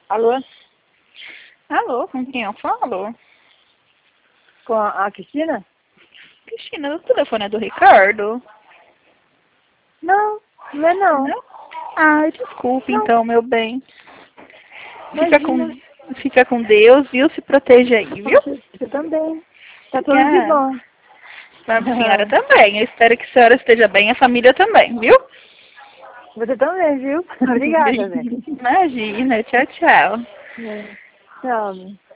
Alô? Alô, com quem eu falo? Com a Cristina? Cristina, o telefone é do Ricardo? Não, não é não. Não? Ai, desculpe Não. então, meu bem. Imagina. Fica com Deus, viu? Se proteja aí, viu? Você também. Tá tudo de bom. A senhora também. Eu espero que a senhora esteja bem, a família também, viu? Você também, viu? Obrigada, velho. Imagina, tchau, tchau. Tchau.